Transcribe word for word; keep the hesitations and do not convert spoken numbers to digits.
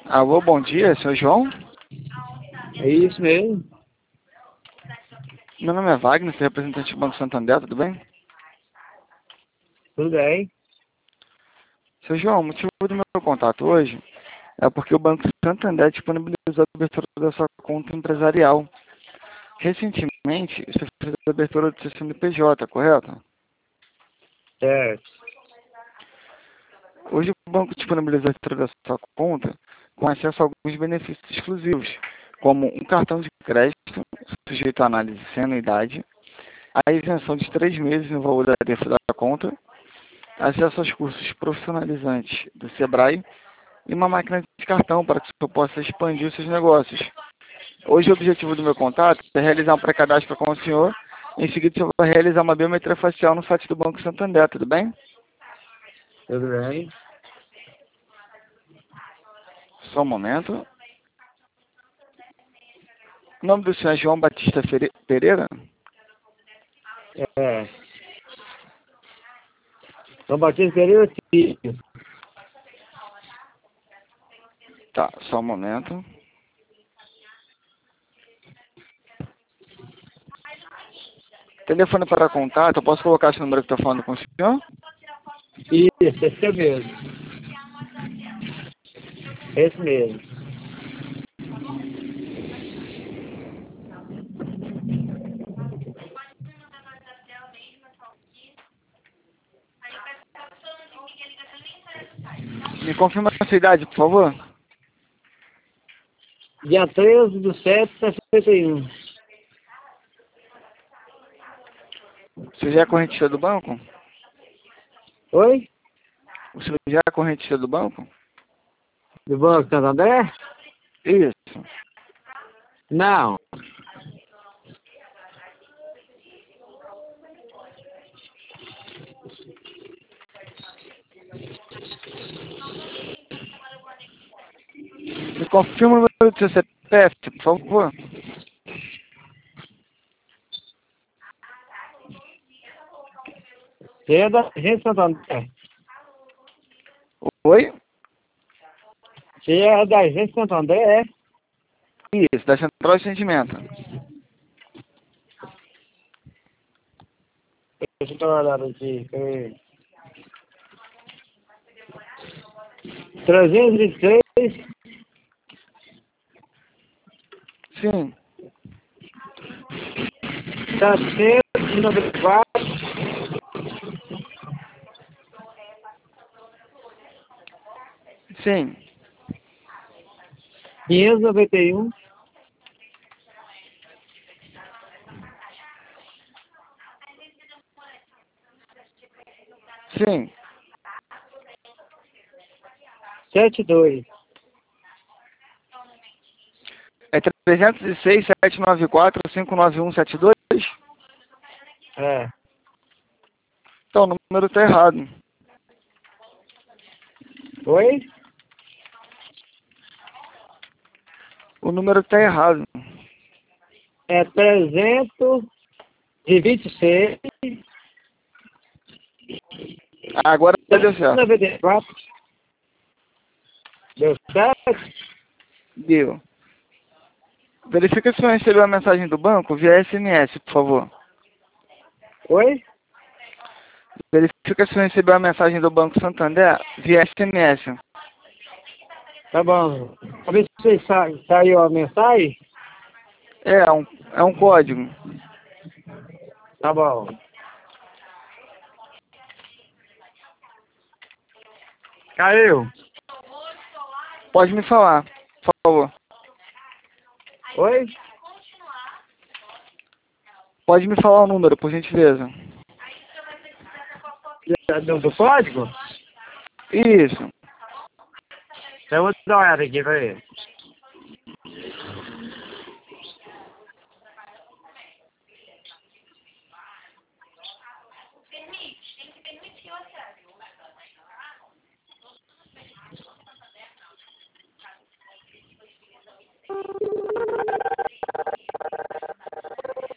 Alô, bom dia, senhor João? É isso mesmo. Meu nome é Wagner, sou representante do Banco Santander, tudo bem? Tudo bem. Seu João, o motivo do meu contato hoje é porque o Banco Santander disponibilizou a abertura da sua conta empresarial. Recentemente, você fez a abertura do seu C N P J, correto? Certo. Hoje o banco disponibiliza a abertura da sua conta com acesso a alguns benefícios exclusivos, como um cartão de crédito sujeito à análise sem anuidade, a isenção de três meses no valor da tarifa da conta, acesso aos cursos profissionalizantes do Sebrae e uma máquina de cartão para que você possa expandir os seus negócios. Hoje o objetivo do meu contato é realizar um pré-cadastro com o senhor. Em seguida você vai realizar uma biometria facial no site do Banco Santander, tudo bem? Tudo bem. Só um momento. O nome do senhor é João Batista Fere- Pereira? É. São Batista Pereira Filho. Tá, só um momento. Telefone para contato, eu posso colocar esse número que estou falando com o senhor? Isso, esse é mesmo. Esse mesmo. Me confirma a sua idade, por favor. Dia treze do sete de sessenta e um. Você já é correntista do banco? Oi? O senhor já é correntista do banco? Do Banco Santander? Isso. Não. Me confirma o número do seu C P F, por favor. Você é da Agência Santander? Oi? Você é da Agência Santander, é? Isso, da Central de Atendimento. Deixa eu dar uma olhada aqui. Peraí. trezentos e três, Sim, setecentos e noventa e quatro, sim, quinhentos e noventa e um, sim. setenta e dois. É trezentos e seis, setecentos e noventa e quatro, cinco nove um sete dois? É. Então, o número está errado. Oi? O número está errado. É trezentos e vinte e seis, Ah, agora deu certo. noventa e quatro. Deu certo? Deu. Verifica se você recebeu a mensagem do banco via S M S, por favor. Oi? Verifica se você recebeu a mensagem do Banco Santander via S M S. Tá bom. Pra ver se sa saiu a mensagem? É, é um, é um código. Tá bom. Caiu. Pode me falar, por favor. Oi? Pode me falar o número, por gentileza. Do, do código? Isso. Eu vou dar uma olhada aqui, peraí.